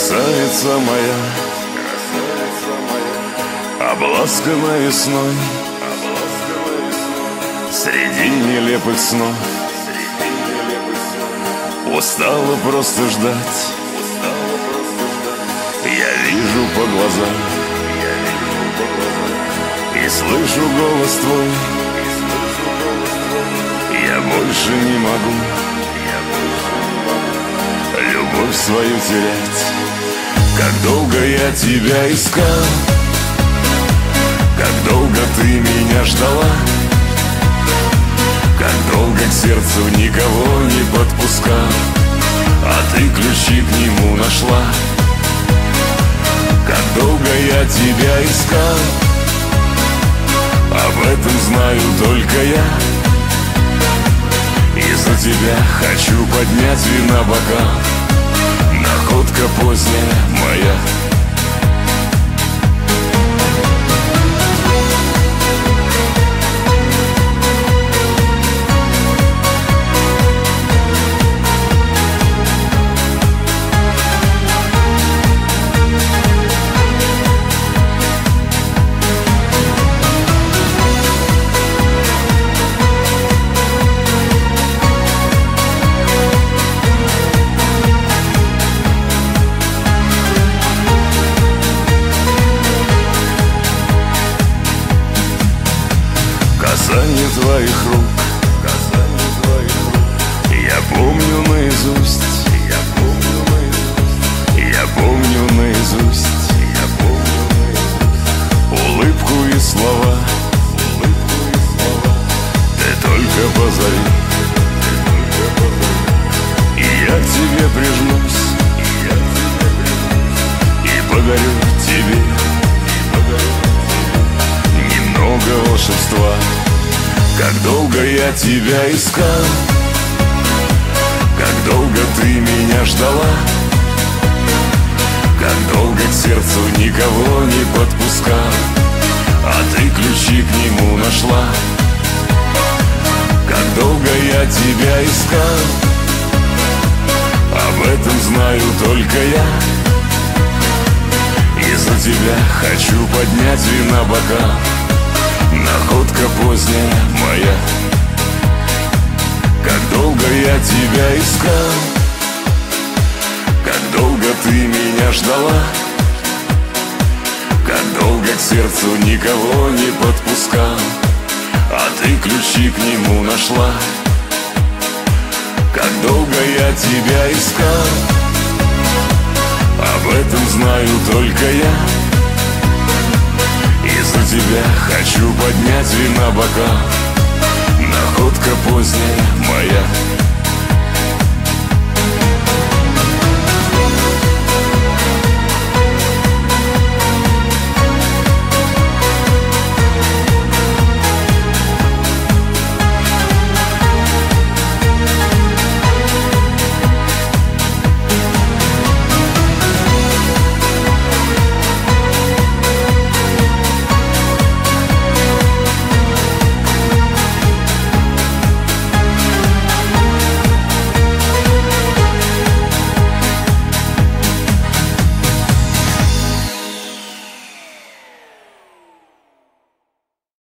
Красавица моя, обласкана весной, среди нелепых снов. Устала просто ждать, я вижу по глазам и слышу голос твой. Я больше не могу любовь свою терять. Как долго я тебя искал, как долго ты меня ждала, как долго к сердцу никого не подпускал, а ты ключи к нему нашла. Как долго я тебя искал, об этом знаю только я. И за тебя хочу поднять вина бокал. Находка поздняя моя. Касание твоих рук, я помню наизусть, я помню наизусть улыбку и слова. Ты только позови, и я к тебе прижмусь и подарю тебе немного волшебства. Как долго я тебя искал, как долго ты меня ждала, как долго к сердцу никого не подпускал, а ты ключи к нему нашла. Как долго я тебя искал, об этом знаю только я. И за тебя хочу поднять вина бокал. Находка поздняя моя. Как долго я тебя искал, как долго ты меня ждала, как долго к сердцу никого не подпускал, а ты ключи к нему нашла. Как долго я тебя искал, об этом знаю только я. И за тебя хочу поднять вина бокал. Находка поздняя моя.